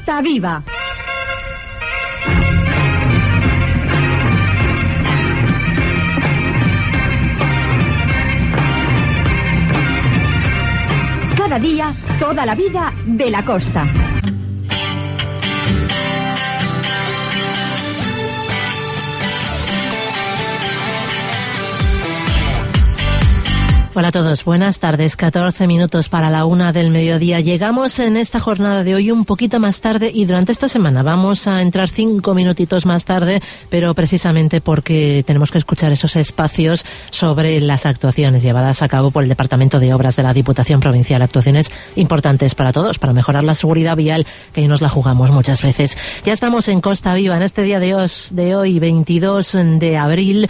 Costa Viva. Cada día, toda la vida de la costa. Hola a todos, buenas tardes, 14 minutos para la 1 del mediodía. Llegamos en esta jornada de hoy un poquito más tarde y durante esta semana vamos a entrar 5 minutitos más tarde, pero precisamente porque tenemos que escuchar esos espacios sobre las actuaciones llevadas a cabo por el Departamento de Obras de la Diputación Provincial. Actuaciones importantes para todos, para mejorar la seguridad vial, que ahí nos la jugamos muchas veces. Ya estamos en Costa Viva, en este día de hoy, 22 de abril,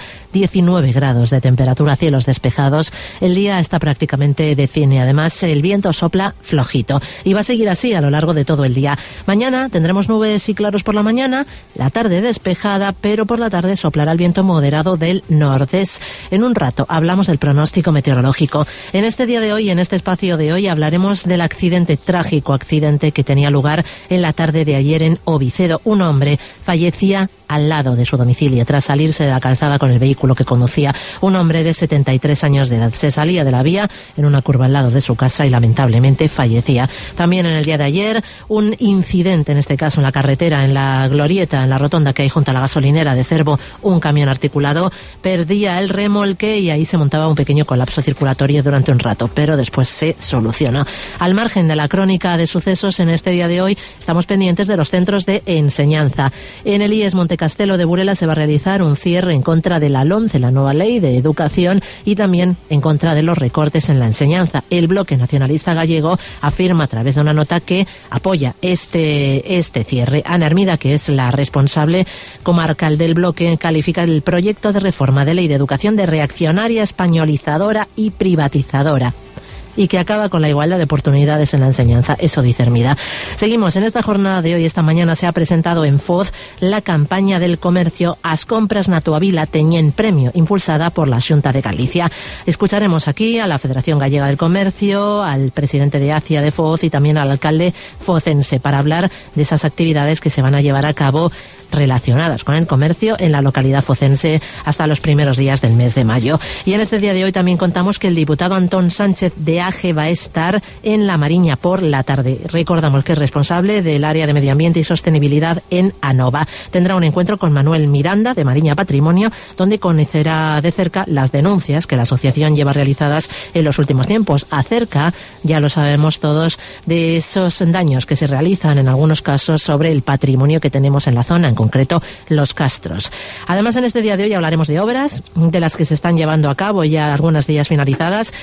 19 grados de temperatura, cielos despejados. El día está prácticamente de cine. Además, el viento sopla flojito y va a seguir así a lo largo de todo el día. Mañana tendremos nubes y claros por la mañana, la tarde despejada, pero por la tarde soplará el viento moderado del nordeste. En un rato hablamos del pronóstico meteorológico. En este día de hoy, en este espacio de hoy, hablaremos del trágico accidente que tenía lugar en la tarde de ayer en Ovicedo. Un hombre fallecía al lado de su domicilio tras salirse de la calzada con el vehículo que conducía. Un hombre de 73 años de edad se salía de la vía en una curva al lado de su casa y lamentablemente fallecía. También en el día de ayer, un incidente, en este caso en la carretera, en la glorieta, en la rotonda que hay junto a la gasolinera de Cervo. Un camión articulado perdía el remolque y ahí se montaba un pequeño colapso circulatorio durante un rato, pero después se solucionó. Al margen de la crónica de sucesos, en este día de hoy estamos pendientes de los centros de enseñanza. En el IES Montecastelo de Burela se va a realizar un cierre en contra de la LOMCE, la nueva ley de educación, y también en contra de los recortes en la enseñanza. El Bloque Nacionalista Gallego afirma a través de una nota que apoya este cierre. Ana Hermida, que es la responsable comarcal del bloque, califica el proyecto de reforma de ley de educación de reaccionaria, españolizadora y privatizadora, y que acaba con la igualdad de oportunidades en la enseñanza. Eso dice Hermida. Seguimos. En esta jornada de hoy, esta mañana, se ha presentado en Foz la campaña del comercio As compras na túa vila teñen premio, impulsada por la Xunta de Galicia. Escucharemos aquí a la Federación Gallega del Comercio, al presidente de ACIA de Foz y también al alcalde focense para hablar de esas actividades que se van a llevar a cabo relacionadas con el comercio en la localidad focense hasta los primeros días del mes de mayo. Y en este día de hoy también contamos que el diputado Antón Sánchez de AGE va a estar en La Mariña por la tarde. Recordamos que es responsable del área de Medio Ambiente y Sostenibilidad en ANOVA. Tendrá un encuentro con Manuel Miranda de Mariña Patrimonio, donde conocerá de cerca las denuncias que la asociación lleva realizadas en los últimos tiempos acerca, ya lo sabemos todos, de esos daños que se realizan en algunos casos sobre el patrimonio que tenemos en la zona, en concreto los castros. Además, en este día de hoy hablaremos de obras, de las que se están llevando a cabo, ya algunas de ellas finalizadas,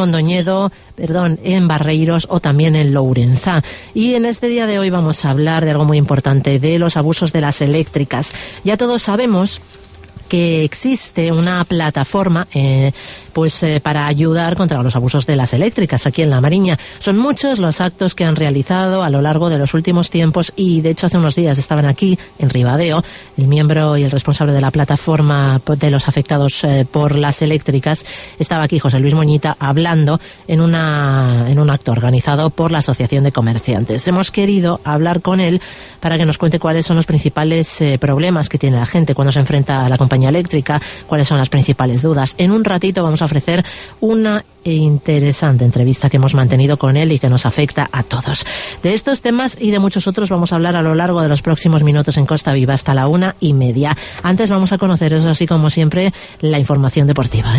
en Barreiros o también en Lourenzá. Y en este día de hoy vamos a hablar de algo muy importante, de los abusos de las eléctricas. Ya todos sabemos que existe una plataforma para ayudar contra los abusos de las eléctricas aquí en La Mariña. Son muchos los actos que han realizado a lo largo de los últimos tiempos y, de hecho, hace unos días estaban aquí en Ribadeo el miembro y el responsable de la plataforma de los afectados por las eléctricas. Estaba aquí José Luis Moñita hablando en un acto organizado por la Asociación de Comerciantes. Hemos querido hablar con él para que nos cuente cuáles son los principales problemas que tiene la gente cuando se enfrenta a la compañía eléctrica, cuáles son las principales dudas. En un ratito vamos a ofrecer una interesante entrevista que hemos mantenido con él y que nos afecta a todos. De estos temas y de muchos otros vamos a hablar a lo largo de los próximos minutos en Costa Viva hasta la 1:30. Antes vamos a conocer, eso así como siempre, la información deportiva,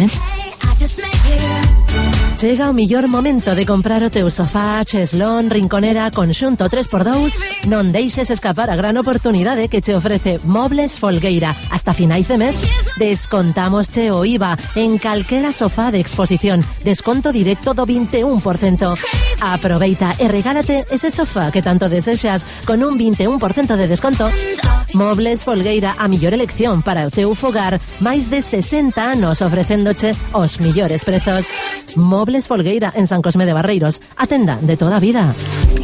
Chega o millor momento de comprar o teu sofá, cheslón, rinconera, conxunto 3x2. Non deixes escapar a gran oportunidade que che ofrece Mobles Folgueira. Hasta finais de mes, descontamos che o IVA en calquera sofá de exposición. Desconto directo do 21%. Aproveita e regálate ese sofá que tanto desexas con un 21% de desconto. Mobles Folgueira, a millor elección para o teu fogar. Máis de 60 anos ofrecéndoche os millores prezos. Mobles Folgueira en San Cosme de Barreiros, a tenda de toda a vida.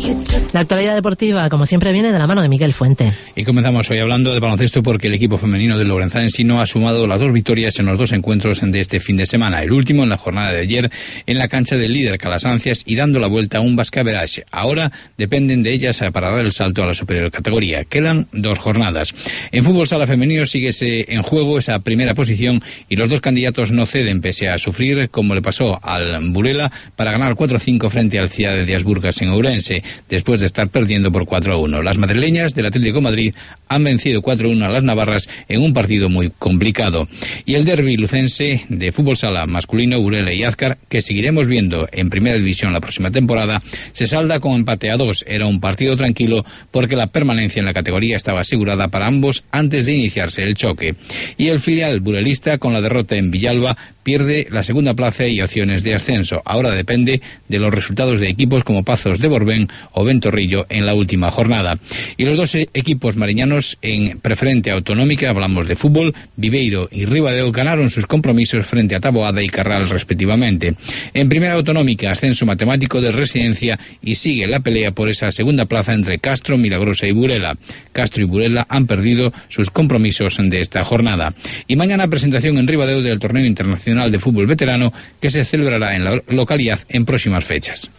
La actualidad deportiva, como siempre, viene de la mano de Miguel Fuente. Y comenzamos hoy hablando de baloncesto porque el equipo femenino del Lourenzá-Ensino ha sumado las 2 victorias en los 2 encuentros de este fin de semana. El último en la jornada de ayer en la cancha del líder Calasancias y dando la vuelta a un Bascaverage. Ahora dependen de ellas para dar el salto a la superior categoría. Quedan 2 jornadas. En fútbol sala femenino sigue en juego esa primera posición y los 2 candidatos no ceden pese a sufrir, como le pasó al Burela, para ganar 4-5 frente al Ciudad de Diasburgas en Ourense, después de estar perdiendo por 4-1. Las madrileñas del Atlético de Madrid han vencido 4-1 a las navarras en un partido muy complicado. Y el derbi lucense de fútbol sala masculino, Burela y Azcar, que seguiremos viendo en primera división la próxima temporada, se salda con empate a 2. Era un partido tranquilo porque la permanencia en la categoría estaba asegurada para ambos antes de iniciarse el choque. Y el filial burelista, con la derrota en Villalba, pierde la segunda plaza y opciones de ascenso. Ahora depende de los resultados de equipos como Pazos de Borbén o Ventorrillo en la última jornada. Y los 2 equipos mariñanos en preferente autonómica, hablamos de fútbol, Viveiro y Ribadeo, ganaron sus compromisos frente a Taboada y Carral respectivamente. En primera autonómica, ascenso matemático de Residencia y sigue la pelea por esa segunda plaza entre Castro, Milagrosa y Burela. Castro y Burela han perdido sus compromisos de esta jornada. Y mañana presentación en Ribadeo del torneo internacional de fútbol veterano que se celebrará en la localidad en próximas fechas.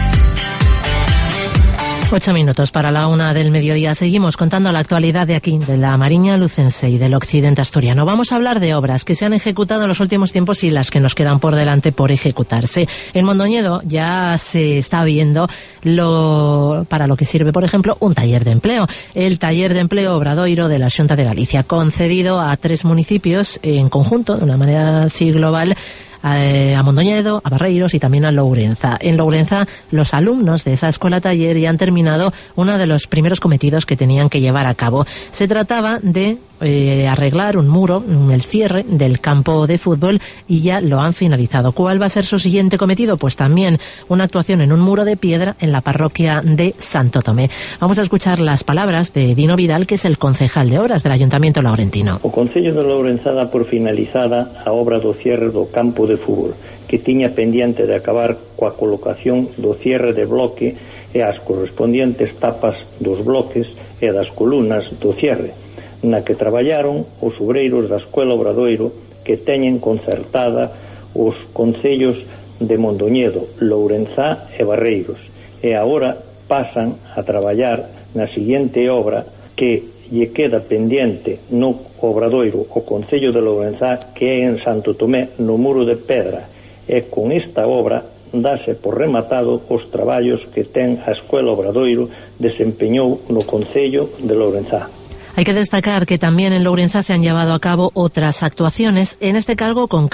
8 minutos para la 1 del mediodía. Seguimos contando la actualidad de aquí, de la Mariña Lucense y del occidente asturiano. Vamos a hablar de obras que se han ejecutado en los últimos tiempos y las que nos quedan por delante por ejecutarse. En Mondoñedo ya se está viendo para lo que sirve, por ejemplo, un taller de empleo. El taller de empleo Obradoiro de la Xunta de Galicia, concedido a 3 municipios en conjunto, de una manera así global, a Mondoñedo, a Barreiros y también a Lourenzá. En Lourenzá, los alumnos de esa escuela taller ya han terminado uno de los primeros cometidos que tenían que llevar a cabo. Se trataba de arreglar un muro, el cierre del campo de fútbol, y ya lo han finalizado. ¿Cuál va a ser su siguiente cometido? Pues también una actuación en un muro de piedra en la parroquia de Santo Tomé. Vamos a escuchar las palabras de Dino Vidal, que es el concejal de obras del Ayuntamiento laurentino. O Concello de Lourenzá dá por finalizada a obra do cierre do campo de fútbol, que tiña pendiente de acabar coa colocación do cierre de bloque e as correspondientes tapas dos bloques e das columnas do cierre, na que traballaron os obreiros da Escuela Obradoiro, que teñen concertada os concellos de Mondoñedo, Lourenzá e Barreiros, e agora pasan a traballar na seguinte obra que lle queda pendiente no Obradoiro, o Concello de Lourenzá, que é en Santo Tomé, no muro de pedra. E con esta obra dáse por rematado os traballos que ten a Escuela Obradoiro desempeñou no Concello de Lourenzá. Hay que destacar que también en Lourenzá se han llevado a cabo otras actuaciones, en este caso con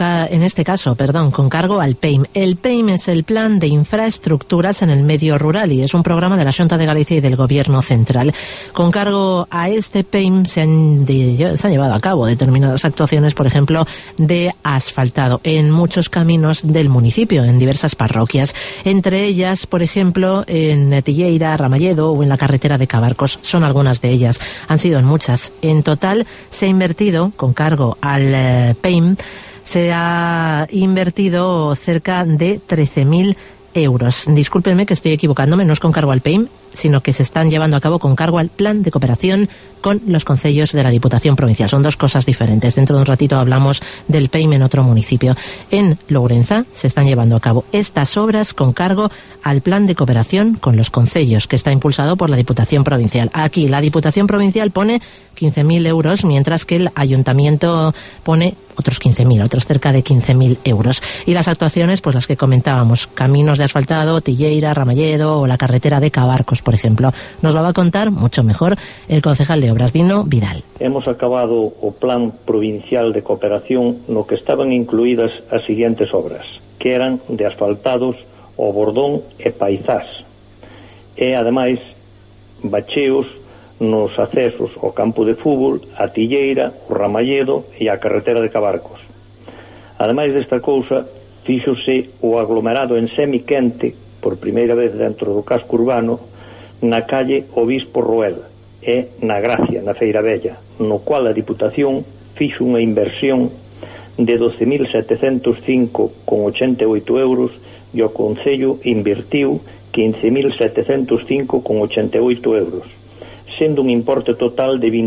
cargo al PEIM. El PEIM es el Plan de Infraestructuras en el Medio Rural y es un programa de la Xunta de Galicia y del Gobierno Central. Con cargo a este PEIM se han llevado a cabo determinadas actuaciones, por ejemplo, de asfaltado en muchos caminos del municipio, en diversas parroquias. Entre ellas, por ejemplo, en Tilleira, Ramalledo o en la carretera de Cabarcos. Son algunas de ellas. Han sido en muchas. En total se ha invertido, con cargo al PEIM, se ha invertido cerca de 13.000 euros. Discúlpenme que estoy equivocándome, no es con cargo al PEIM, sino que se están llevando a cabo con cargo al Plan de Cooperación con los concellos de la Diputación Provincial. Son 2 cosas diferentes. Dentro de un ratito hablamos del PEIM en otro municipio. En Lourenzá se están llevando a cabo estas obras con cargo al Plan de Cooperación con los concellos, que está impulsado por la Diputación Provincial. Aquí la Diputación Provincial pone 15.000 euros, mientras que el Ayuntamiento pone otros 15.000, otros cerca de 15.000 euros. Y las actuaciones, pues las que comentábamos, caminos de asfaltado, Tilleira, Ramalledo o la carretera de Cabarcos, por ejemplo. Nos lo va a contar mucho mejor el concejal de obras, Dino Vidal. Hemos acabado o Plan Provincial de Cooperación no que estaban incluídas as siguientes obras, que eran de asfaltados o Bordón e Paizás, e ademais bacheos nos accesos ao campo de fútbol, a Tilleira, o Ramalledo e a carretera de Cabarcos. Ademais desta cousa, fíxose o aglomerado en semiquente, por primeira vez dentro do casco urbano, na calle Obispo Roel e na Gracia, na Feira Bella, no cual a Diputación fixo unha inversión de 12.705,88 euros e o Concello invertiu 15.705,88 euros, sendo un importe total de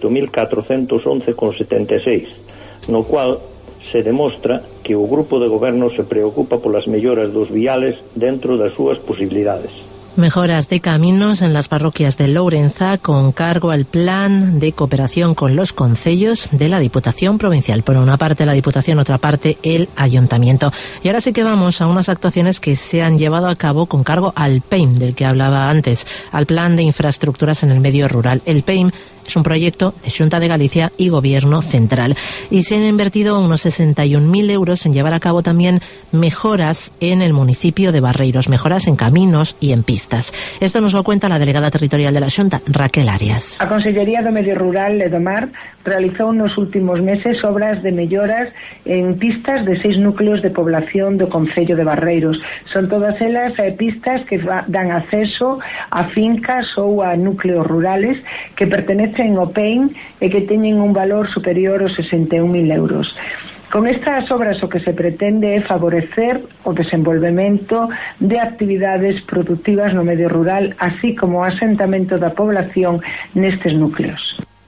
28.411,76, no cual se demostra que o grupo de goberno se preocupa polas melloras dos viales dentro das súas posibilidades. Mejoras de caminos en las parroquias de Lourenza con cargo al plan de cooperación con los concellos de la Diputación Provincial. Por una parte la Diputación, otra parte el Ayuntamiento. Y ahora sí que vamos a unas actuaciones que se han llevado a cabo con cargo al PEIM, del que hablaba antes, al Plan de Infraestructuras en el Medio Rural. El PEIM es un proyecto de Xunta de Galicia y Gobierno Central. Y se han invertido unos 61.000 euros en llevar a cabo también mejoras en el municipio de Barreiros, mejoras en caminos y en pistas. Esto nos lo cuenta la delegada territorial de la Xunta, Raquel Arias. A Consellería do Medio Rural e do Mar realizou nos últimos meses obras de melloras en pistas de 6 núcleos de población do concello de Barreiros. Son todas elas pistas que dan acceso a fincas ou a núcleos rurales que pertenecen ao PEIM e que teñen un valor superior aos 61.000 euros. Con estas obras o que se pretende é favorecer o desenvolvemento de actividades productivas no medio rural, así como o asentamento da población nestes núcleos.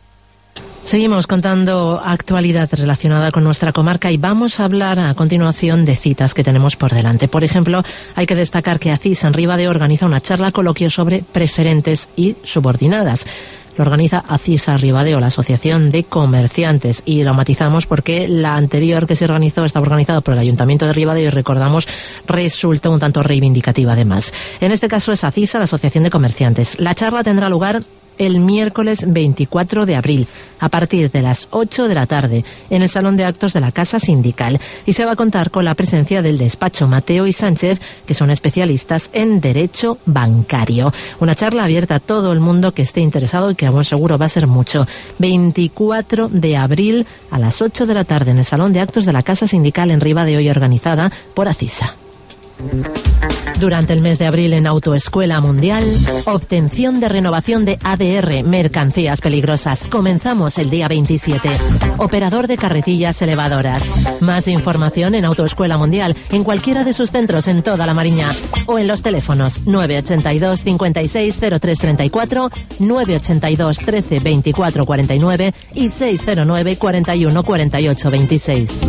Seguimos contando actualidad relacionada con nuestra comarca y vamos a hablar a continuación de citas que tenemos por delante. Por ejemplo, hay que destacar que ACIS en Ribadeo organiza una charla coloquio sobre preferentes y subordinadas. Lo organiza ACIS Ribadeo, la Asociación de Comerciantes, y lo matizamos porque la anterior que se organizó estaba organizada por el Ayuntamiento de Ribadeo y recordamos resultó un tanto reivindicativa además. En este caso es ACIS, la Asociación de Comerciantes. La charla tendrá lugar el miércoles 24 de abril, a partir de las 8 de la tarde, en el Salón de Actos de la Casa Sindical. Y se va a contar con la presencia del despacho Mateo y Sánchez, que son especialistas en Derecho Bancario. Una charla abierta a todo el mundo que esté interesado y que a buen seguro va a ser mucho. 24 de abril, a las 8 de la tarde, en el Salón de Actos de la Casa Sindical en Ribadeo y organizada por ACISA. Durante el mes de abril en Autoescuela Mundial, obtención de renovación de ADR, mercancías peligrosas. Comenzamos el día 27. Operador de carretillas elevadoras. Más información en Autoescuela Mundial, en cualquiera de sus centros en toda la Mariña. O en los teléfonos 982 56 03 34, 982 13 24 49 y 609 41 48 26.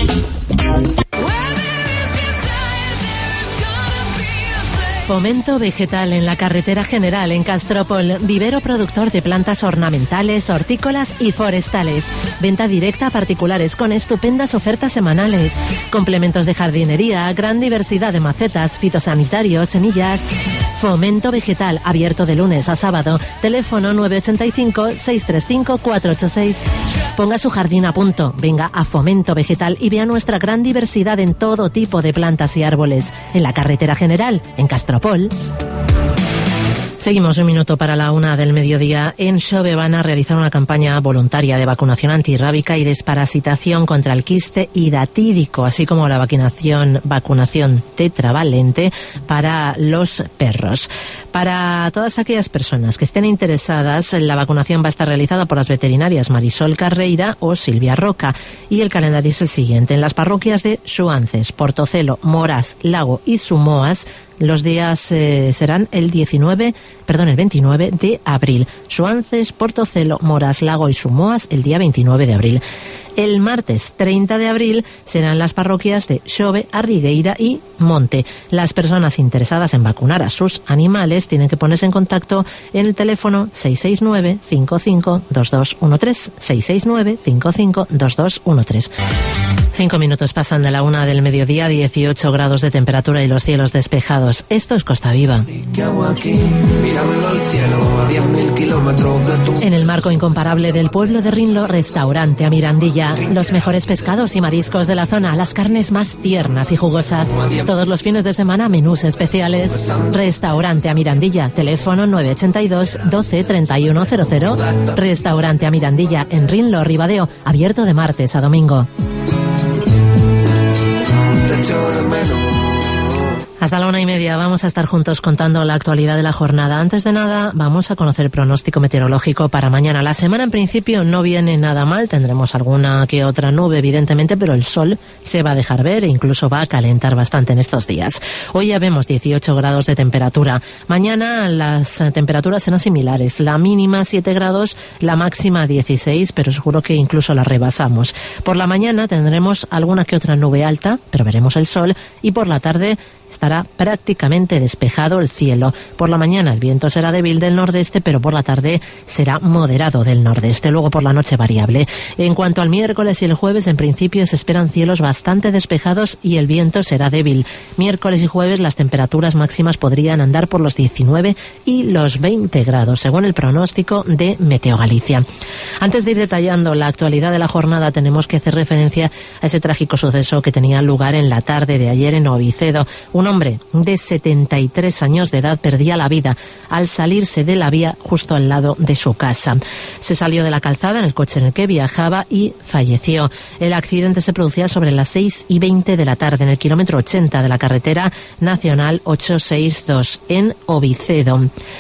Fomento vegetal en la carretera general en Castropol. Vivero productor de plantas ornamentales, hortícolas y forestales. Venta directa a particulares con estupendas ofertas semanales. Complementos de jardinería, gran diversidad de macetas, fitosanitarios, semillas. Fomento vegetal, abierto de lunes a sábado. Teléfono 985-635-486. Ponga su jardín a punto. Venga a Fomento Vegetal y vea nuestra gran diversidad en todo tipo de plantas y árboles. En la carretera general, en Castropol. Seguimos un minuto para la 1 del mediodía. En Xove van a realizar una campaña voluntaria de vacunación antirrábica y desparasitación contra el quiste hidatídico, así como la vacunación tetravalente para los perros. Para todas aquellas personas que estén interesadas, la vacunación va a estar realizada por las veterinarias Marisol Carreira o Silvia Roca, y el calendario es el siguiente. En las parroquias de Xuances, Portocelo, Moras, Lago y Sumoas, los días serán el 29 de abril. Xuances, Portocelo, Moras, Lago y Sumoas el día 29 de abril. El martes 30 de abril serán las parroquias de Xove, Arrigueira y Monte. Las personas interesadas en vacunar a sus animales tienen que ponerse en contacto en el teléfono 669 55 2213, 669 55 2213. 5 minutos pasan de la 1 del mediodía, 18 grados de temperatura y los cielos despejados. Esto es Costa Viva. En el marco incomparable del pueblo de Rinlo, restaurante a Mirandilla. Los mejores pescados y mariscos de la zona, las carnes más tiernas y jugosas. Todos los fines de semana, menús especiales. Restaurante a Mirandilla, teléfono 982 12 31 00. Restaurante a Mirandilla, en Rinlo, Ribadeo, abierto de martes a domingo. Hasta la 1:30 vamos a estar juntos contando la actualidad de la jornada. Antes de nada, vamos a conocer el pronóstico meteorológico para mañana. La semana en principio no viene nada mal, tendremos alguna que otra nube evidentemente, pero el sol se va a dejar ver e incluso va a calentar bastante en estos días. Hoy ya vemos 18 grados de temperatura. Mañana las temperaturas serán similares, la mínima 7 grados, la máxima 16, pero seguro que incluso la rebasamos. Por la mañana tendremos alguna que otra nube alta, pero veremos el sol, y por la tarde estará prácticamente despejado el cielo. Por la mañana el viento será débil del nordeste, pero por la tarde será moderado del nordeste. Luego por la noche variable. En cuanto al miércoles y el jueves, en principio se esperan cielos bastante despejados y el viento será débil. Miércoles y jueves las temperaturas máximas podrían andar por los 19 y los 20 grados, según el pronóstico de Meteo Galicia. Antes de ir detallando la actualidad de la jornada, tenemos que hacer referencia a ese trágico suceso que tenía lugar en la tarde de ayer en Ovicedo. Un hombre de 73 años de edad perdía la vida al salirse de la vía justo al lado de su casa. Se salió de la calzada en el coche en el que viajaba y falleció. El accidente se producía sobre las 6:20 de la tarde en el kilómetro 80 de la carretera nacional 862 en Ovicedo.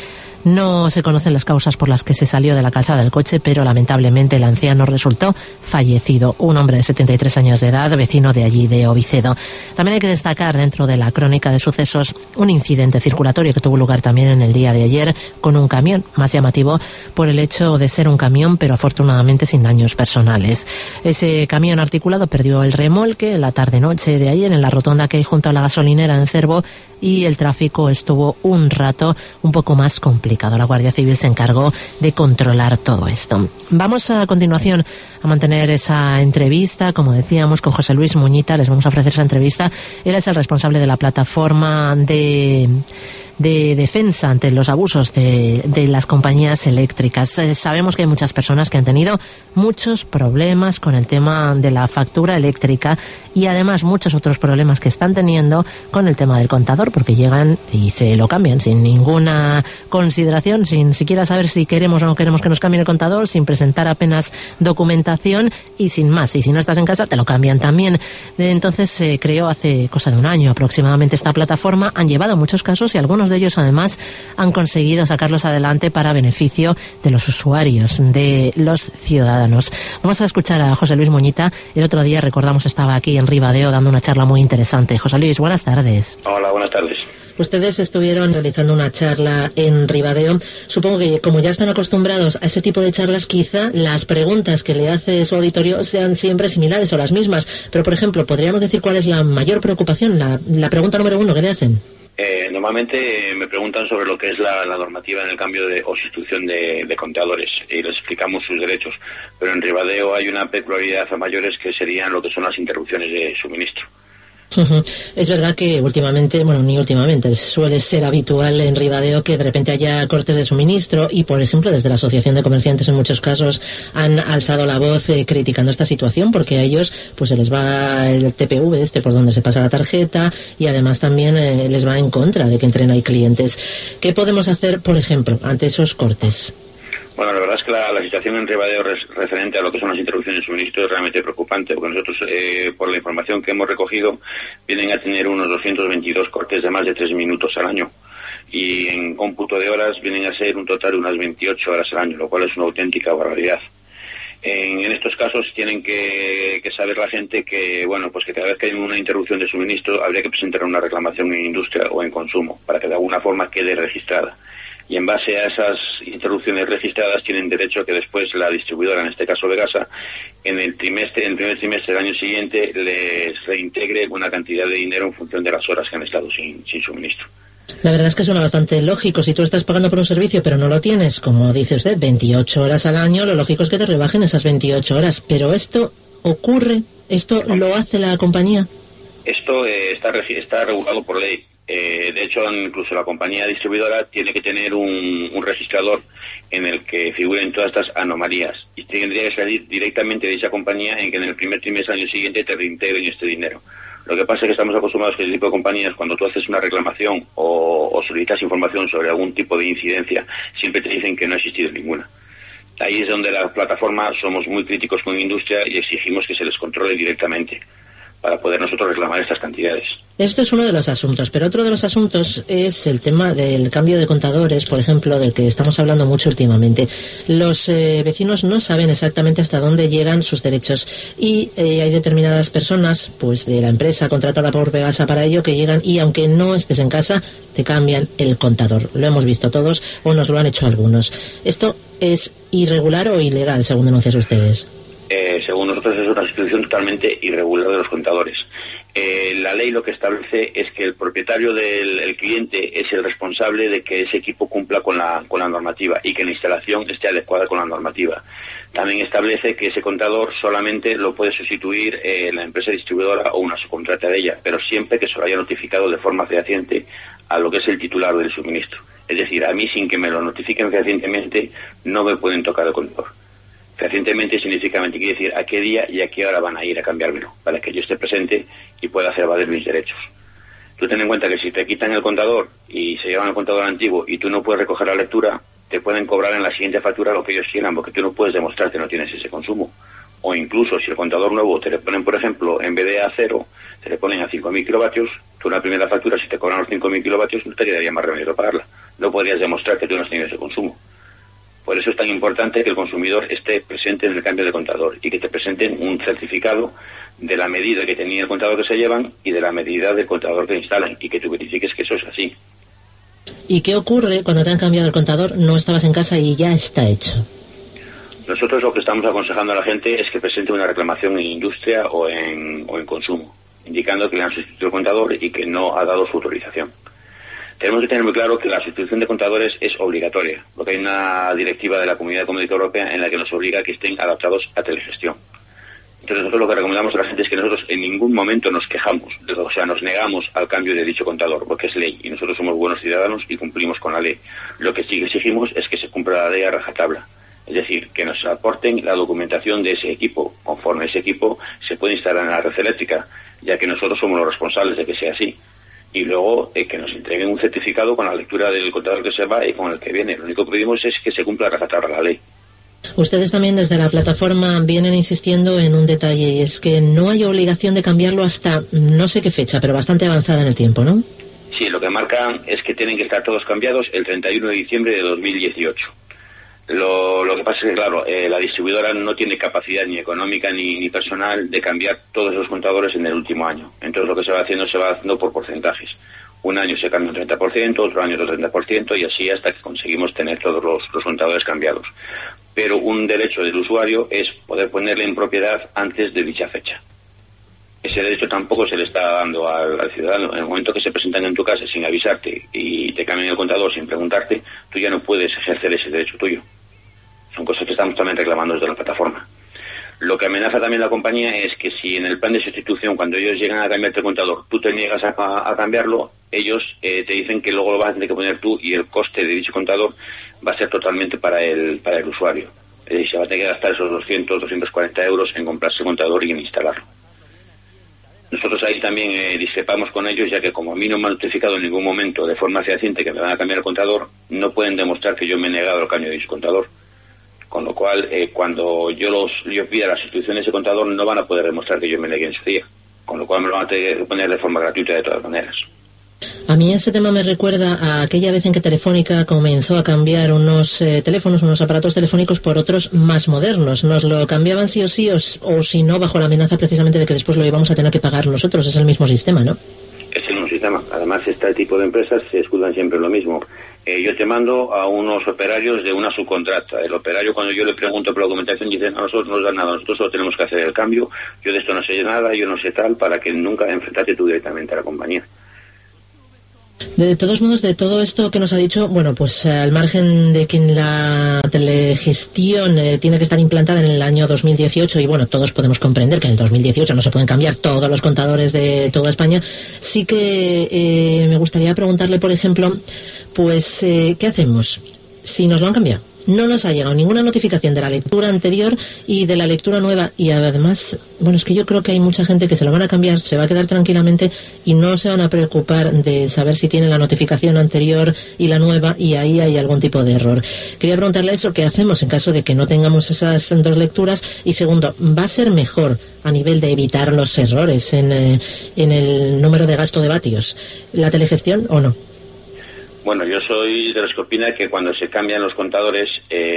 No se conocen las causas por las que se salió de la calzada del coche, pero lamentablemente el anciano resultó fallecido. Un hombre de 73 años de edad, vecino de allí, de Ovicedo. También hay que destacar dentro de la crónica de sucesos un incidente circulatorio que tuvo lugar también en el día de ayer con un camión, más llamativo por el hecho de ser un camión, pero afortunadamente sin daños personales. Ese camión articulado perdió el remolque la tarde-noche de ayer en la rotonda que hay junto a la gasolinera en Cervo, y el tráfico estuvo un rato un poco más complicado. La Guardia Civil se encargó de controlar todo esto. Vamos a continuación a mantener esa entrevista, como decíamos, con José Luis Muñita. Les vamos a ofrecer esa entrevista. Él es el responsable de la plataforma de defensa ante los abusos de las compañías eléctricas. Sabemos que hay muchas personas que han tenido muchos problemas con el tema de la factura eléctrica y además muchos otros problemas que están teniendo con el tema del contador, porque llegan y se lo cambian sin ninguna consideración, sin siquiera saber si queremos o no queremos que nos cambien el contador, sin presentar apenas documentación y sin más. Y si no estás en casa te lo cambian también. Entonces se creó hace cosa de un año aproximadamente esta plataforma. Han llevado muchos casos y algunos de ellos además han conseguido sacarlos adelante para beneficio de los usuarios, de los ciudadanos. Vamos a escuchar a José Luis Muñita. El otro día, recordamos, estaba aquí en Ribadeo dando una charla muy interesante. José Luis, buenas tardes. Hola, buenas tardes. Ustedes estuvieron realizando una charla en Ribadeo. Supongo que como ya están acostumbrados a ese tipo de charlas, quizá las preguntas que le hace su auditorio sean siempre similares o las mismas. Pero, por ejemplo, ¿podríamos decir cuál es la mayor preocupación, la pregunta número 1 que le hacen? Normalmente me preguntan sobre lo que es la normativa en el cambio o sustitución de contadores y les explicamos sus derechos. Pero en Ribadeo hay una peculiaridad a mayores que serían lo que son las interrupciones de suministro. Es verdad que últimamente, bueno, ni últimamente, suele ser habitual en Ribadeo que de repente haya cortes de suministro y, por ejemplo, desde la Asociación de Comerciantes en muchos casos han alzado la voz criticando esta situación porque a ellos pues se les va el TPV por donde se pasa la tarjeta y además también les va en contra de que entren ahí clientes. ¿Qué podemos hacer, por ejemplo, ante esos cortes? Bueno, la verdad es que la situación en Ribadeo referente a lo que son las interrupciones de suministro es realmente preocupante, porque nosotros, por la información que hemos recogido, vienen a tener unos 222 cortes de más de 3 minutos al año. Y en cómputo de horas vienen a ser un total de unas 28 horas al año, lo cual es una auténtica barbaridad. En estos casos tienen que saber la gente que, bueno, pues que cada vez que hay una interrupción de suministro habría que presentar una reclamación en industria o en consumo, para que de alguna forma quede registrada. Y en base a esas interrupciones registradas tienen derecho a que después la distribuidora, en este caso Vegasa, en el primer trimestre del año siguiente les reintegre una cantidad de dinero en función de las horas que han estado sin suministro. La verdad es que suena bastante lógico. Si tú estás pagando por un servicio pero no lo tienes, como dice usted, 28 horas al año, lo lógico es que te rebajen esas 28 horas. Pero esto ocurre, esto lo hace la compañía. Esto está regulado por ley. De hecho, incluso la compañía distribuidora tiene que tener un registrador en el que figuren todas estas anomalías y tendría que salir directamente de esa compañía en que en el primer trimestre del año siguiente te reintegren este dinero. Lo que pasa es que estamos acostumbrados a que este tipo de compañías, cuando tú haces una reclamación o solicitas información sobre algún tipo de incidencia, siempre te dicen que no ha existido ninguna. Ahí es donde la plataforma somos muy críticos con la industria y exigimos que se les controle directamente, para poder nosotros reclamar estas cantidades. Esto es uno de los asuntos, pero otro de los asuntos es el tema del cambio de contadores, por ejemplo, del que estamos hablando mucho últimamente. Los vecinos no saben exactamente hasta dónde llegan sus derechos y hay determinadas personas, pues de la empresa contratada por Pegasa para ello, que llegan y aunque no estés en casa, te cambian el contador. Lo hemos visto todos o nos lo han hecho algunos. ¿Esto es irregular o ilegal, según denuncian ustedes? Según nosotros es una situación totalmente irregular de los contadores. La ley lo que establece es que el propietario del cliente es el responsable de que ese equipo cumpla con la normativa y que la instalación esté adecuada con la normativa. También establece que ese contador solamente lo puede sustituir la empresa distribuidora o una subcontrata de ella, pero siempre que se lo haya notificado de forma fehaciente a lo que es el titular del suministro. Es decir, a mí sin que me lo notifiquen fehacientemente no me pueden tocar el contador. Fehacientemente significamente quiere decir a qué día y a qué hora van a ir a cambiármelo, para que yo esté presente y pueda hacer valer mis derechos. Tú ten en cuenta que si te quitan el contador y se llevan el contador antiguo y tú no puedes recoger la lectura, te pueden cobrar en la siguiente factura lo que ellos quieran, porque tú no puedes demostrar que no tienes ese consumo. O incluso si el contador nuevo te le ponen, por ejemplo, en vez de a 0, te le ponen a 5.000 kilovatios, tú en la primera factura, si te cobran los 5.000 kilovatios, no te quedaría más remedio de pagarla. No podrías demostrar que tú no has tenido ese consumo. Por eso es tan importante que el consumidor esté presente en el cambio de contador y que te presenten un certificado de la medida que tenía el contador que se llevan y de la medida del contador que instalan y que tú verifiques que eso es así. ¿Y qué ocurre cuando te han cambiado el contador, no estabas en casa y ya está hecho? Nosotros lo que estamos aconsejando a la gente es que presente una reclamación en industria o en consumo, indicando que le han sustituido el contador y que no ha dado su autorización. Tenemos que tener muy claro que la sustitución de contadores es obligatoria, porque hay una directiva de la Comunidad Económica Europea en la que nos obliga a que estén adaptados a telegestión. Entonces nosotros lo que recomendamos a la gente es que nosotros en ningún momento nos quejamos, o sea, nos negamos al cambio de dicho contador, porque es ley y nosotros somos buenos ciudadanos y cumplimos con la ley. Lo que sí que exigimos es que se cumpla la ley a rajatabla, es decir, que nos aporten la documentación de ese equipo, conforme ese equipo se puede instalar en la red eléctrica, ya que nosotros somos los responsables de que sea así. Y luego que nos entreguen un certificado con la lectura del contador que se va y con el que viene. Lo único que pedimos es que se cumpla a rajatabla la ley. Ustedes también desde la plataforma vienen insistiendo en un detalle, y es que no hay obligación de cambiarlo hasta no sé qué fecha, pero bastante avanzada en el tiempo, ¿no? Sí, lo que marcan es que tienen que estar todos cambiados el 31 de diciembre de 2018. Lo que pasa es que, claro, la distribuidora no tiene capacidad ni económica ni personal de cambiar todos los contadores en el último año. Entonces lo que se va haciendo por porcentajes. Un año se cambia un 30%, otro año otro 30% y así hasta que conseguimos tener todos los contadores cambiados. Pero un derecho del usuario es poder ponerle en propiedad antes de dicha fecha. Ese derecho tampoco se le está dando al ciudadano. En el momento que se presentan en tu casa sin avisarte y te cambian el contador sin preguntarte, tú ya no puedes ejercer ese derecho tuyo. Son cosas que estamos también reclamando desde la plataforma. Lo que amenaza también la compañía es que si en el plan de sustitución, cuando ellos llegan a cambiarte el contador, tú te niegas a cambiarlo, ellos te dicen que luego lo vas a tener que poner tú y el coste de dicho contador va a ser totalmente para el usuario. Es decir, se va a tener que gastar esos 240 euros en comprarse el contador y en instalarlo. Nosotros ahí también discrepamos con ellos, ya que como a mí no me han notificado en ningún momento de forma fehaciente que me van a cambiar el contador, no pueden demostrar que yo me he negado al cambio de dicho contador. Con lo cual, cuando yo pida la sustitución de ese contador, no van a poder demostrar que yo me negué en su día. Con lo cual me lo van a tener que poner de forma gratuita de todas maneras. A mí ese tema me recuerda a aquella vez en que Telefónica comenzó a cambiar unos teléfonos, unos aparatos telefónicos por otros más modernos. Nos lo cambiaban sí o sí, o si no, bajo la amenaza precisamente de que después lo íbamos a tener que pagar nosotros. Es el mismo sistema, ¿no? Es el mismo sistema. Además, este tipo de empresas se escudan siempre lo mismo. Yo te mando a unos operarios de una subcontrata. El operario, cuando yo le pregunto por la documentación, dice, a nosotros no nos dan nada, nosotros solo tenemos que hacer el cambio, yo de esto no sé nada, yo no sé tal, para que nunca enfrentarte tú directamente a la compañía. De todos modos, de todo esto que nos ha dicho, bueno, pues al margen de que la telegestión tiene que estar implantada en el año 2018, y bueno, todos podemos comprender que en el 2018 no se pueden cambiar todos los contadores de toda España, sí que me gustaría preguntarle, por ejemplo, pues, ¿qué hacemos si nos lo han cambiado? no nos ha llegado ninguna notificación de la lectura anterior y de la lectura nueva. Y además, bueno, es que yo creo que hay mucha gente que se lo van a cambiar, se va a quedar tranquilamente y no se van a preocupar de saber si tienen la notificación anterior y la nueva, y ahí hay algún tipo de error. Quería preguntarle eso, ¿qué hacemos en caso de que no tengamos esas dos lecturas? Y segundo, ¿va a ser mejor a nivel de evitar los errores en el número de gasto de vatios la telegestión o no? Bueno, yo soy de los que opina que cuando se cambian los contadores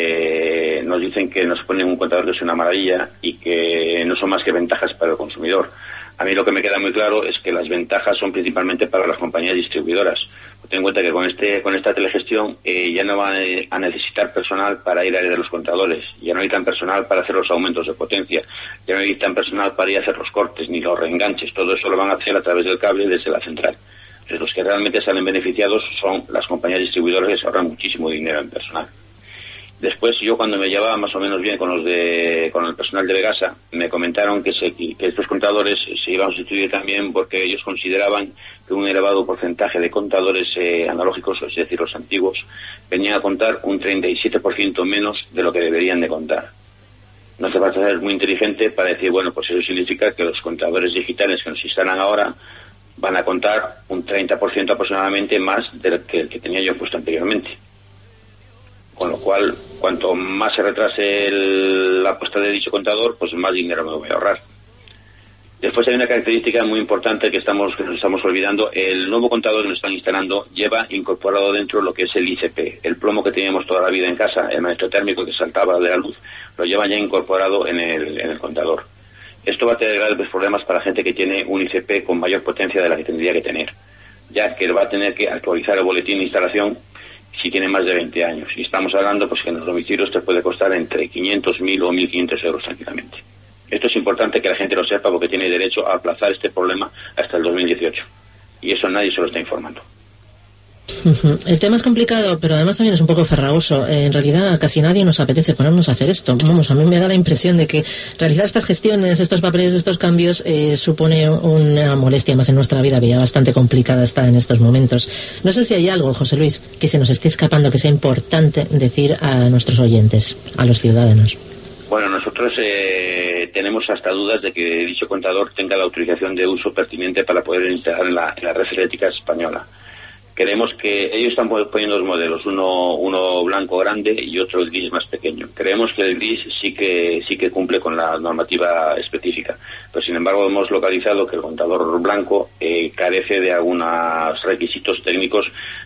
nos dicen que nos ponen un contador que es una maravilla y que no son más que ventajas para el consumidor. A mí lo que me queda muy claro es que las ventajas son principalmente para las compañías distribuidoras. Ten en cuenta que con esta telegestión ya no van a necesitar personal para ir a leer los contadores, ya no necesitan personal para hacer los aumentos de potencia, ya no necesitan personal para ir a hacer los cortes ni los reenganches, todo eso lo van a hacer a través del cable desde la central. Entonces, los que realmente salen beneficiados son las compañías distribuidoras, que se ahorran muchísimo dinero en personal. Después, yo cuando me llevaba más o menos bien con el personal de Vegasa, me comentaron que estos contadores se iban a sustituir también porque ellos consideraban que un elevado porcentaje de contadores analógicos, es decir, los antiguos, venían a contar un 37% menos de lo que deberían de contar. No hace falta ser muy inteligente para decir, bueno, pues eso significa que los contadores digitales que nos instalan ahora van a contar un 30% aproximadamente más del que tenía yo puesto anteriormente. Con lo cual, cuanto más se retrase la puesta de dicho contador, pues más dinero me voy a ahorrar. Después hay una característica muy importante que nos estamos olvidando. El nuevo contador que nos están instalando lleva incorporado dentro lo que es el ICP. El plomo que teníamos toda la vida en casa, el maestro térmico que saltaba de la luz, lo llevan ya incorporado en el contador. Esto va a tener graves problemas para gente que tiene un ICP con mayor potencia de la que tendría que tener, ya que va a tener que actualizar el boletín de instalación si tiene más de 20 años. Y estamos hablando pues que en los domicilios te puede costar entre 500, 1.000 o 1.500 euros tranquilamente. Esto es importante que la gente lo sepa porque tiene derecho a aplazar este problema hasta el 2018. Y eso nadie se lo está informando. El tema es complicado, pero además también es un poco farragoso. En realidad, a casi nadie nos apetece ponernos a hacer esto. Vamos, a mí me da la impresión de que realizar estas gestiones, estos papeles, estos cambios, supone una molestia más en nuestra vida, que ya bastante complicada está en estos momentos. No sé si hay algo, José Luis, que se nos esté escapando, que sea importante decir a nuestros oyentes, a los ciudadanos. Bueno, nosotros tenemos hasta dudas de que dicho contador tenga la autorización de uso pertinente para poder instalar en la red eléctrica española. Creemos que ellos están poniendo dos modelos, uno blanco grande y otro gris más pequeño. Creemos que el gris sí que cumple con la normativa específica, pero sin embargo hemos localizado que el contador blanco carece de algunos requisitos técnicos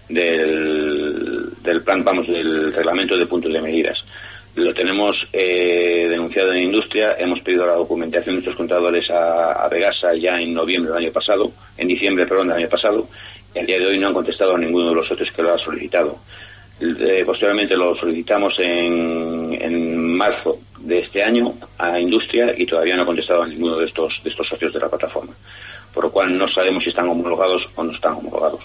del plan, del reglamento de puntos de medidas. Lo tenemos denunciado en industria, hemos pedido la documentación de estos contadores a Vegasa ya en diciembre del año pasado. Y al día de hoy no han contestado a ninguno de los socios que lo ha solicitado. Posteriormente lo solicitamos en marzo de este año a industria y todavía no ha contestado a ninguno de estos socios de la plataforma. Por lo cual no sabemos si están homologados o no están homologados.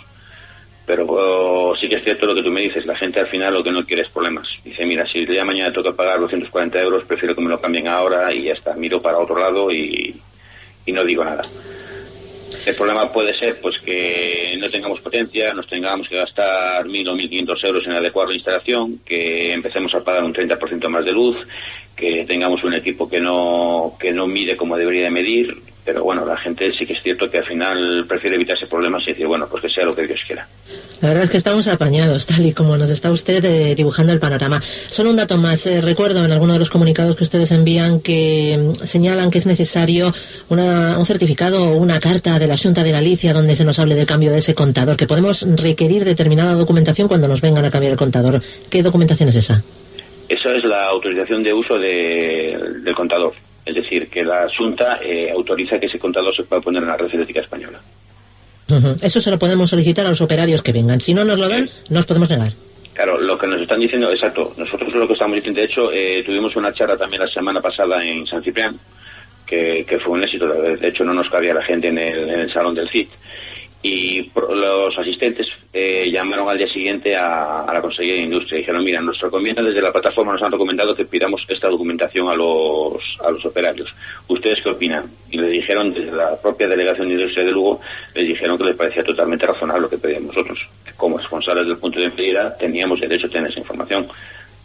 Pero sí que es cierto lo que tú me dices, la gente al final lo que no quiere es problemas. Dice, mira, si el día de mañana tengo que pagar 240 euros, prefiero que me lo cambien ahora y ya está, miro para otro lado y no digo nada. El problema puede ser pues que no tengamos potencia, nos tengamos que gastar 1.000 o 1.500 euros en adecuar la instalación, que empecemos a pagar un 30% más de luz, que tengamos un equipo que no mide como debería de medir, pero bueno, la gente sí que es cierto que al final prefiere evitarse problemas y decir, bueno, pues que sea lo que Dios quiera. La verdad es que estamos apañados, tal y como nos está usted dibujando el panorama. Solo un dato más. Recuerdo en alguno de los comunicados que ustedes envían que señalan que es necesario un certificado o una carta de la Xunta de Galicia donde se nos hable del cambio de ese contador, que podemos requerir determinada documentación cuando nos vengan a cambiar el contador. ¿Qué documentación es esa? Esa es la autorización de uso del contador. Es decir, que la Xunta autoriza que ese contador se pueda poner en la red eléctrica española. Eso se lo podemos solicitar a los operarios que vengan. Si no nos lo dan, nos podemos negar. Claro, lo que nos están diciendo, exacto. Nosotros lo que estamos diciendo, de hecho, tuvimos una charla también la semana pasada en San Ciprián, que fue un éxito. De hecho, no nos cabía la gente en el salón del CIT. Y los asistentes llamaron al día siguiente a la Consejería de Industria y dijeron, mira, nos recomiendan desde la plataforma, nos han recomendado que pidamos esta documentación a los operarios. ¿Ustedes qué opinan? Y le dijeron, desde la propia Delegación de Industria de Lugo, les dijeron que les parecía totalmente razonable lo que pedíamos nosotros. Que como responsables del punto de medida teníamos derecho a tener esa información.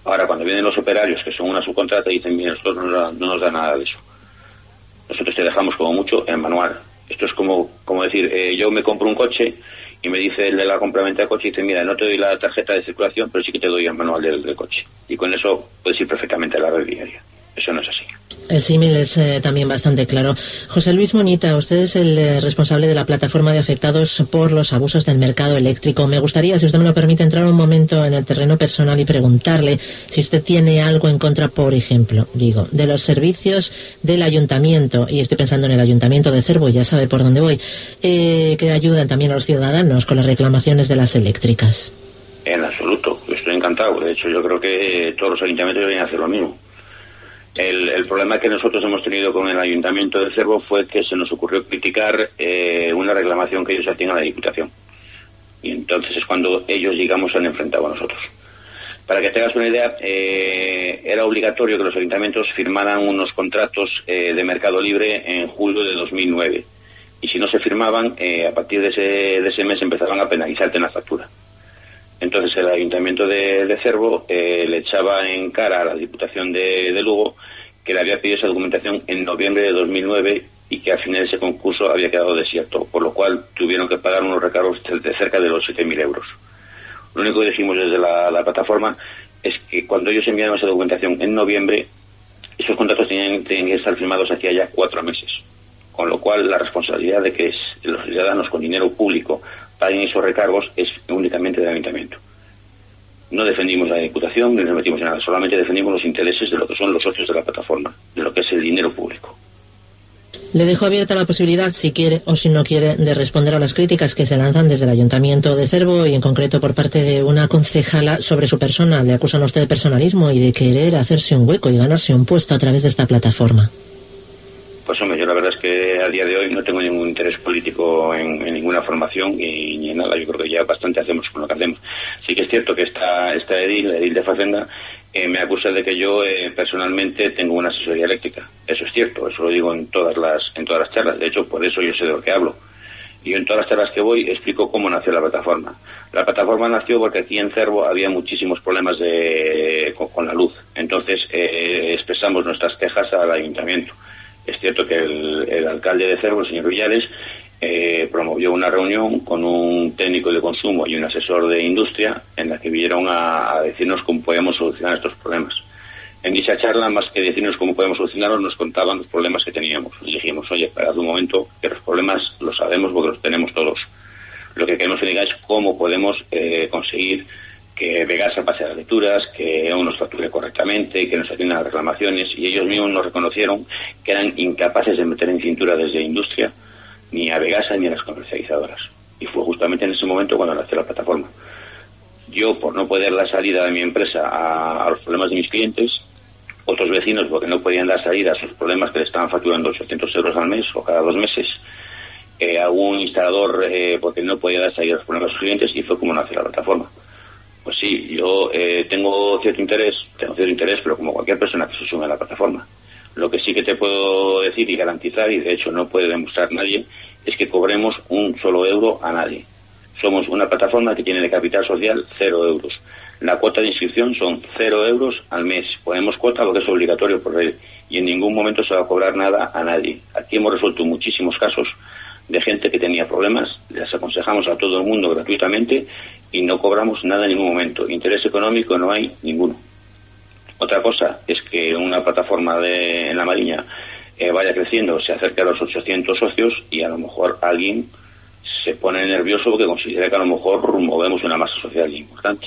Ahora, cuando vienen los operarios, que son una subcontrata, dicen, mira, nosotros no nos da nada de eso. Nosotros te dejamos como mucho en manual. Esto es como decir, yo me compro un coche y me dice el de la compraventa de coche, y dice, mira, no te doy la tarjeta de circulación, pero sí que te doy el manual del coche. Y con eso puedes ir perfectamente a la red diaria. Eso no es así. El símil es también bastante claro. José Luis Moñita, usted es el responsable de la plataforma de afectados por los abusos del mercado eléctrico. Me gustaría, si usted me lo permite, entrar un momento en el terreno personal y preguntarle si usted tiene algo en contra, por ejemplo, de los servicios del ayuntamiento, y estoy pensando en el ayuntamiento de Cervo, ya sabe por dónde voy, que ayudan también a los ciudadanos con las reclamaciones de las eléctricas. En absoluto, estoy encantado. De hecho, yo creo que todos los ayuntamientos deberían hacer lo mismo. El problema que nosotros hemos tenido con el Ayuntamiento de Cervo fue que se nos ocurrió criticar una reclamación que ellos hacían a la Diputación. Y entonces es cuando ellos, digamos, se han enfrentado a nosotros. Para que te hagas una idea, era obligatorio que los ayuntamientos firmaran unos contratos de mercado libre en julio de 2009. Y si no se firmaban, a partir de ese mes empezaban a penalizarte en la factura. Entonces el Ayuntamiento de Cervo le echaba en cara a la Diputación de Lugo que le había pedido esa documentación en noviembre de 2009 y que al final de ese concurso había quedado desierto, por lo cual tuvieron que pagar unos recargos de cerca de los 7.000 euros. Lo único que dijimos desde la plataforma es que cuando ellos enviaron esa documentación en noviembre, esos contratos tenían que estar firmados hacía ya 4 meses, con lo cual la responsabilidad de que los ciudadanos con dinero público paguen esos recargos es únicamente del Ayuntamiento. No defendimos la Diputación ni nos metimos en nada, solamente defendimos los intereses de lo que son los socios de la plataforma, de lo que es el dinero público. Le dejo abierta la posibilidad, si quiere o si no quiere, de responder a las críticas que se lanzan desde el Ayuntamiento de Cervo y en concreto por parte de una concejala sobre su persona. Le acusan a usted de personalismo y de querer hacerse un hueco y ganarse un puesto a través de esta plataforma. Pues hombre, yo la verdad es que a día de hoy no tengo ningún interés político en ninguna formación ni en nada. Yo creo que ya bastante hacemos con lo que hacemos. Sí que es cierto que esta edil de Facenda me acusa de que yo personalmente tengo una asesoría eléctrica. Eso es cierto, eso lo digo en todas las charlas. De hecho, por eso yo sé de lo que hablo. Y yo en todas las charlas que voy explico cómo nació la plataforma. La plataforma nació porque aquí en Cervo había muchísimos problemas con la luz. Entonces expresamos nuestras quejas al ayuntamiento. Es cierto que el alcalde de Cervo, el señor Villares, promovió una reunión con un técnico de consumo y un asesor de industria en la que vinieron a decirnos cómo podíamos solucionar estos problemas. En dicha charla, más que decirnos cómo podemos solucionarlos, nos contaban los problemas que teníamos. Y dijimos, oye, esperad un momento, que los problemas los sabemos porque los tenemos todos. Lo que queremos que diga es cómo podemos conseguir que Vegasa pase a las lecturas, que uno nos facture correctamente, que nos atiendan las reclamaciones, y ellos mismos nos reconocieron que eran incapaces de meter en cintura desde industria ni a Vegasa ni a las comercializadoras. Y fue justamente en ese momento cuando nació la plataforma. Yo, por no poder dar salida de mi empresa a los problemas de mis clientes, otros vecinos, porque no podían dar salida a sus problemas que le estaban facturando 800 euros al mes o cada 2 meses, algún instalador porque no podía dar salida a los problemas de sus clientes, y fue como nació la plataforma. Pues sí, yo tengo cierto interés, pero como cualquier persona que se sube a la plataforma. Lo que sí que te puedo decir y garantizar, y de hecho no puede demostrar nadie, es que cobremos un solo euro a nadie. Somos una plataforma que tiene de capital social 0 euros. La cuota de inscripción son 0 euros al mes. Ponemos cuota porque es obligatorio por ley y en ningún momento se va a cobrar nada a nadie. Aquí hemos resuelto muchísimos casos de gente que tenía problemas, les aconsejamos a todo el mundo gratuitamente y no cobramos nada en ningún momento. Interés económico no hay ninguno. Otra cosa es que una plataforma en la Mariña vaya creciendo, se acerque a los 800 socios y a lo mejor alguien se pone nervioso porque considera que a lo mejor movemos una masa social importante.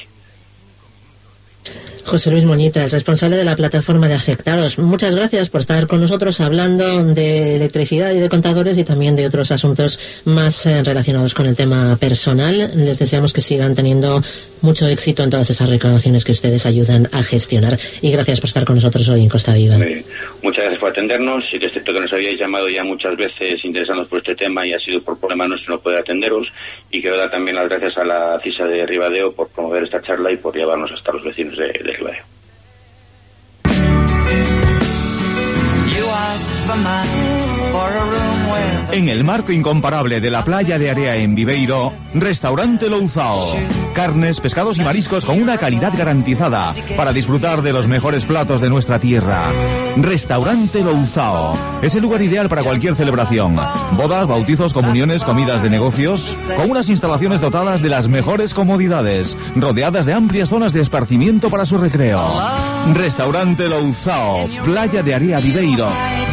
José Luis Moñita es responsable de la plataforma de afectados. Muchas gracias por estar con nosotros hablando de electricidad y de contadores y también de otros asuntos más relacionados con el tema personal. Les deseamos que sigan teniendo mucho éxito en todas esas reclamaciones que ustedes ayudan a gestionar. Y gracias por estar con nosotros hoy en Costa Viva. Muchas gracias por atendernos. Sí que es cierto que nos habíais llamado ya muchas veces interesándonos por este tema y ha sido por problema nuestro no poder atenderos. Y quiero dar también las gracias a la CISA de Ribadeo por promover esta charla y por llevarnos hasta los vecinos de Ribadeo. You asked for mine. En el marco incomparable de la playa de Area en Viveiro, Restaurante Louzao. Carnes, pescados y mariscos con una calidad garantizada para disfrutar de los mejores platos de nuestra tierra. Restaurante Louzao es el lugar ideal para cualquier celebración. Bodas, bautizos, comuniones, comidas de negocios, con unas instalaciones dotadas de las mejores comodidades, rodeadas de amplias zonas de esparcimiento para su recreo. Restaurante Louzao, playa de Area Viveiro.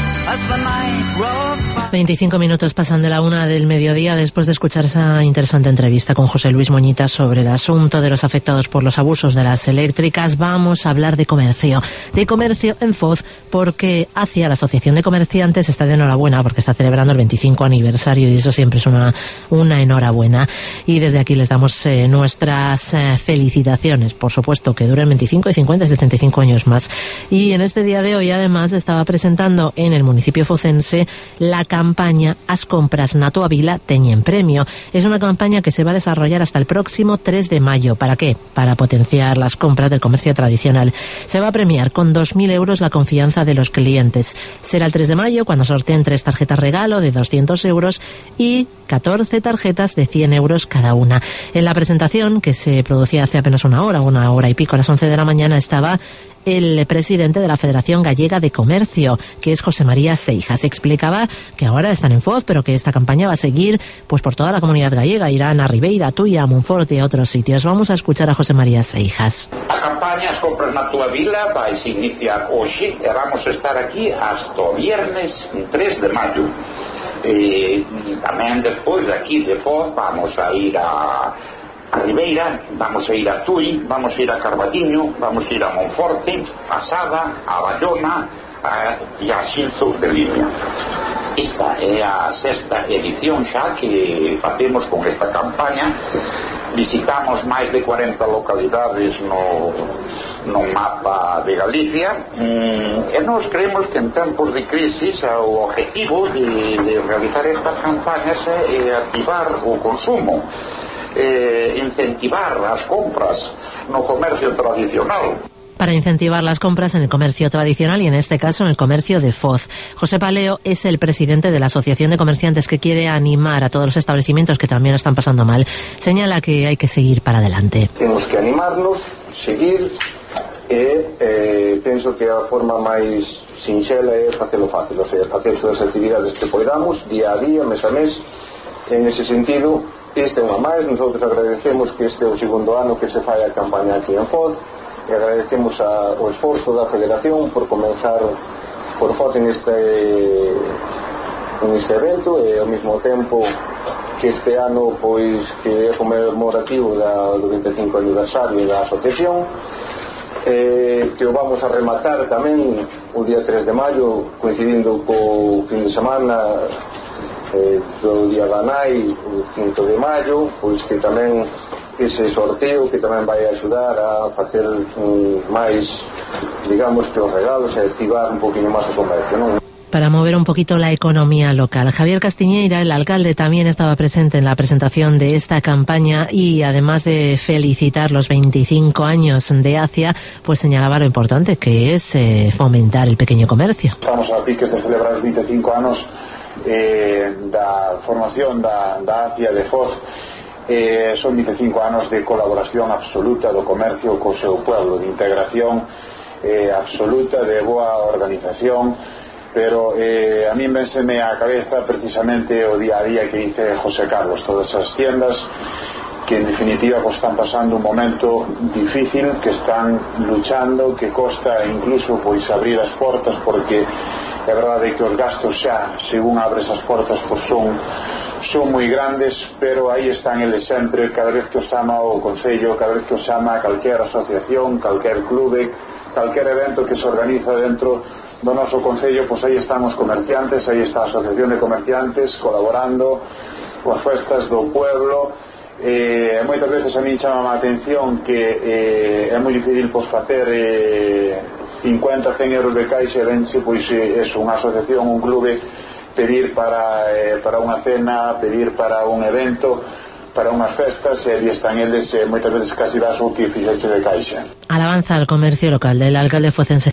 25 minutos pasan de la 1 del mediodía después de escuchar esa interesante entrevista con José Luis Moñita sobre el asunto de los afectados por los abusos de las eléctricas. Vamos a hablar de comercio en Foz, porque ACIA, la Asociación de Comerciantes, está de enhorabuena porque está celebrando el 25 aniversario y eso siempre es una enhorabuena. Y desde aquí les damos nuestras felicitaciones, por supuesto, que duren 25 y 50 y 75 años más. Y en este día de hoy, además, estaba presentando en el municipio focense la campaña As compras na tua vila teñen premio. Es una campaña que se va a desarrollar hasta el próximo 3 de mayo. ¿Para qué? Para potenciar las compras del comercio tradicional. Se va a premiar con 2.000 euros la confianza de los clientes. Será el 3 de mayo cuando sorteen 3 tarjetas regalo de 200 euros y 14 tarjetas de 100 euros cada una. En la presentación, que se producía hace apenas una hora y pico, a las 11 de la mañana, estaba el presidente de la Federación Gallega de Comercio, que es José María Seijas. Explicaba que ahora están en Foz, pero que esta campaña va a seguir pues por toda la comunidad gallega. Irán a Ribeira, a Tuia, a Monfort y a otros sitios. Vamos a escuchar a José María Seijas. A campaña As compras na tua vila vai se iniciar hoxe e vamos a estar aquí hasta o viernes 3 de maio. Tamén despois aquí de Foz vamos a ir a Ribeira, vamos a ir a Tui, vamos a ir a Carballiño, vamos a ir a Monforte, a Sada, a Bayona e a Xinzo de Limia. Esta é a 6ª edición xa que facemos con esta campaña. Visitamos máis de 40 localidades no mapa de Galicia e nós creemos que en tempos de crisis o objetivo de realizar estas campañas é activar o consumo, incentivar as compras no comercio tradicional. Para incentivar las compras en el comercio tradicional y en este caso en el comercio de Foz. José Paleo es el presidente de la Asociación de Comerciantes, que quiere animar a todos los establecimientos que también están pasando mal. Señala que hay que seguir para adelante. Temos que animarnos, seguir e penso que a forma máis sinxela é facelo fácil, ou seja, facer todas as actividades que podamos día a día, mes a mes. En ese sentido, este é unha máis. Nosotros agradecemos que este é o segundo ano que se fai a campaña aquí en Foz e agradecemos o esforzo da Federación por comenzar por Foz en este evento e ao mesmo tempo que este ano pois que é conmemorativo do 25 aniversario da asociación, que o vamos a rematar tamén o día 3 de maio coincidindo co fin de semana do Día da Nai, o 5 de maio, pois que tamén ese sorteo que tamén vai axudar a facer máis, digamos, que os regalos e activar un poquinho máis o comercio, non? Para mover un poquito la economía local. Javier Castiñeira, el alcalde, también estaba presente en la presentación de esta campaña y además de felicitar los 25 años de ACIA, pues señalaba lo importante que es fomentar el pequeño comercio. Estamos a piques de celebrar os 25 anos da formación da ACIA de Foz. Son 25 anos de colaboración absoluta do comercio co seu pueblo, de integración absoluta, de boa organización, pero a mí vénseme á cabeza precisamente o día a día que dice José Carlos, todas as tiendas que en definitiva pues, están pasando un momento difícil, que están luchando, que costa incluso pois abrir as portas, porque é verdade que os gastos xa, según abres as portas, pues, son moi grandes, pero aí están eles sempre, cada vez que os chama o Concello, cada vez que os chama calquer asociación, calquer clube, calquer evento que se organiza dentro do noso Concello, pois aí están os comerciantes, aí está a Asociación de Comerciantes colaborando coas festas do pueblo. Moitas veces a mí chama a atención que é moi difícil pois facer 50, 100 euros de caixa e vense pois é unha asociación, un clube, pedir para unha cena, pedir para un evento, para unhas festas, e ali están eles moitas veces casi das o que fixeche de caixa. Alabanza al comercio local del alcalde focense